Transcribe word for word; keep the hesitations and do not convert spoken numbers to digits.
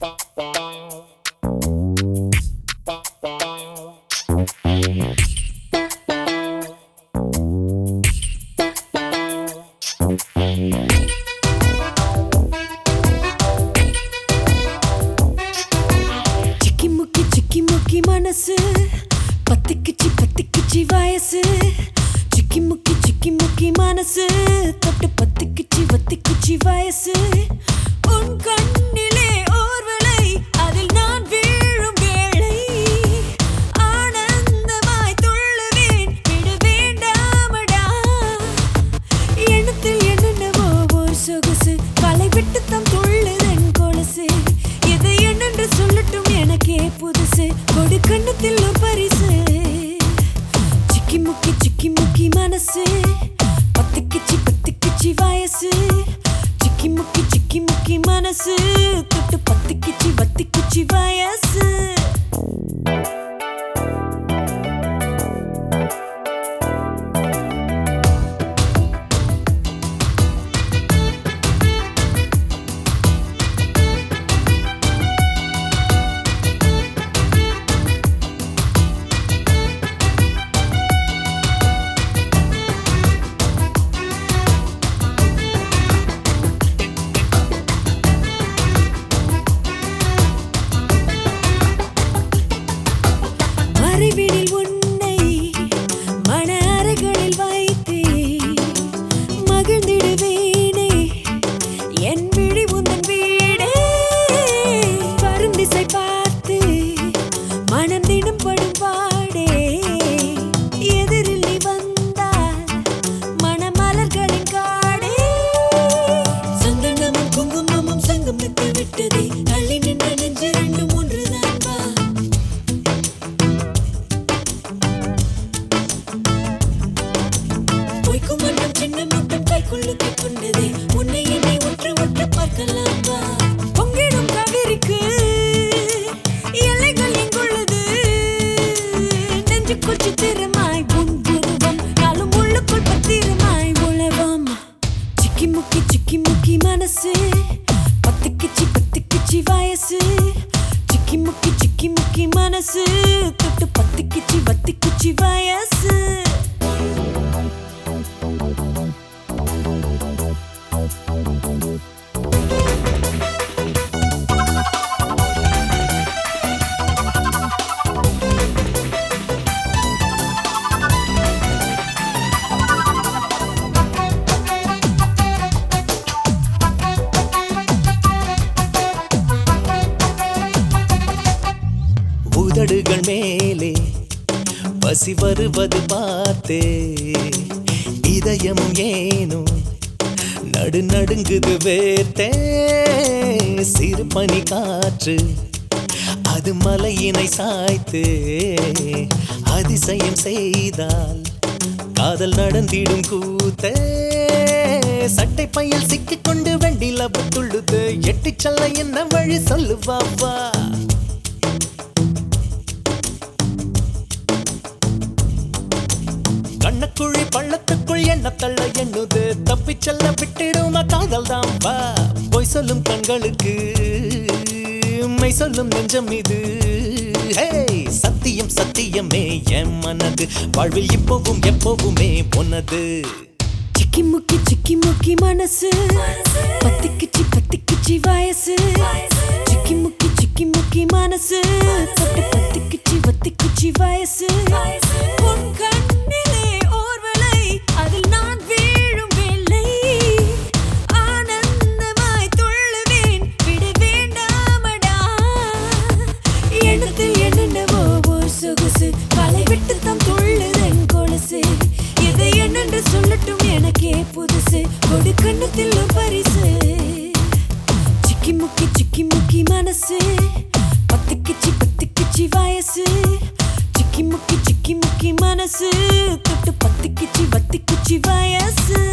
மனசு பத்திக்குச்சி பத்திக்குச்சி வயசு சிக்கி முக்கி சிக்கி முக்கி மனசு தொட்டு பத்திக்குச்சி வத்திக்குச்சி வயசு உன் கண்ணிலே ஓர்வலை அதில் நான் வீழும் வேளை ஆனந்தமாய் துள்ளுவேன் விட வேண்டாமடா எண்ணத்தில் என்னென்னவோ ஒரு சொகுசு களை விட்டு தம் துள்ளுதன் கொலுசு எதை என்னென்று சொல்லட்டும் எனக்கே புதுசு கொடு கண்ணத்தில் ஒரு பரிசு சிக்கி முக்கி சிக்கி முக்கி மனசு பத்திக்குச்சி பத்திக்குச்சி வயசு சிக்கி முக்கி சிக்கி முக்கி மனசு தொட்டு பத்திக்குச்சி வத்திக்குச்சி வயசு மறைவினில் உன்னை மன அறைகளில் வைத்தே மகிழ்ந்திடுவேனே என் விழி உந்தன் வீடே பருந்திசை பார்த்து மனம் தினம் படும் பாடே எதிரில் நீ வந்தால் மணமலர்களின் காடே சந்தனமும் குங்குமமும் சங்கமித்து விட்டதே தள்ளி நின்ற நெஞ்சு ரெண்டும் ஒன்றுதான் வா சின்ன மட்டும் கைக்குள்ளுக்கு கொண்டதே உன்னை என்னை ஒற்று ஒற்று பார்க்கலாம் வா பொங்கிடும் கவிரிக்கு எல்லைகள் எங்குள்ளது நெஞ்சு குச்சி திறமாய் புன்புருவம் நாளும் உள்ளுக்குள் பத்திரமாய் உழவம் சிக்கி முக்கி சிக்கி முக்கி மனசு பத்திக்குச்சி பத்திக்குச்சி வயசு சிக்கி முக்கி சிக்கி முக்கி மனசு தொட்டு பத்திக்குச்சி வத்திக்குச்சி வயசு உதடுகள் மேலே பசி வருவது பார்த்தே இதயமும் ஏனும் நடு நடுங்குது வேர்த்தே சிறு பனி காற்று அது மலையினை சாய்த்து அதிசயம் செய்தால் காதல் நடந்திடும் கூத்தே சட்டை பையில் சிக்கிக்கொண்டு வெண்டில துள்ளுது எட்டி சொல்ல என்ன வழி சொல்லுவாப்பா கண்ணக்குழி பள்ளத்துக்குள் என்ன தள்ள எண்ணுது தப்பி செல்ல விட்டிடுமா காதல் தான் வா பொய் சொல்லும் கண்களுக்கு மை சொல்லும் நெஞ்சம் இது சத்தியம் சத்தியமே என் மனது வாழ்வில் இப்போவும் எப்போவுமே பொன்னது சிக்கி முக்கி சிக்கி முக்கி மனசு பத்திக்குச்சி பத்திக்குச்சி வயசு சிக்கி முக்கி சிக்கி முக்கி மனசு தொட்டு பத்திக்குச்சி வத்திக்குச்சி வயசு உன் கண்ணிலே ஓர்வலை அதில் நான் வீழும் வேளை ஆனந்தமாய் துள்ளுவேன் விட வேண்டாமடா எண்ணத்தில் என்னென்னவோ ஒரு சொகுசு களை விட்டு தம் துள்ளுதன் கொலுசு எதை என்னென்று சொல்லட்டும் எனக்கே புதுசு கொடு கண்ணத்தில் ஒரு பரிசு சிக்கி முக்கி சிக்கி முக்கி மனசு பத்திக்குச்சி பத்திக்குச்சி வயசு சிக்கி முக்கி சிக்கி முக்கி மனசு தொட்டு பத்திக்குச்சி வத்திக்குச்சி வயசு